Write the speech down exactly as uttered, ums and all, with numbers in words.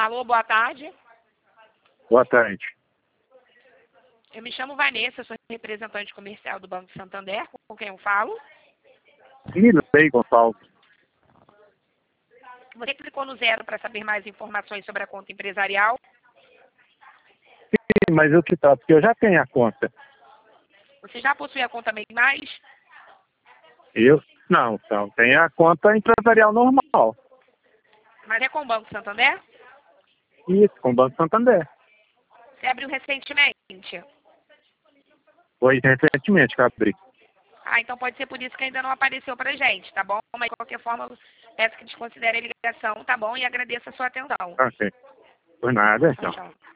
Alô, boa tarde. Boa tarde. Eu me chamo Vanessa, sou representante comercial do Banco Santander, com quem eu falo. Milei Gonçalves. Você clicou no zero para saber mais informações sobre a conta empresarial. Sim, mas eu que tá, porque eu já tenho a conta. Você já possui a conta Bem Mais? Eu? Não, então, tem a conta empresarial normal. Mas é com o Banco Santander? Isso, com o Banco Santander. Você abriu recentemente? Foi recentemente que eu abri. Ah, então pode ser por isso que ainda não apareceu pra gente, tá bom? Mas de qualquer forma, peço que desconsidere a ligação, tá bom? E agradeço a sua atenção. Ok. Por nada, Tchau, então. tchau.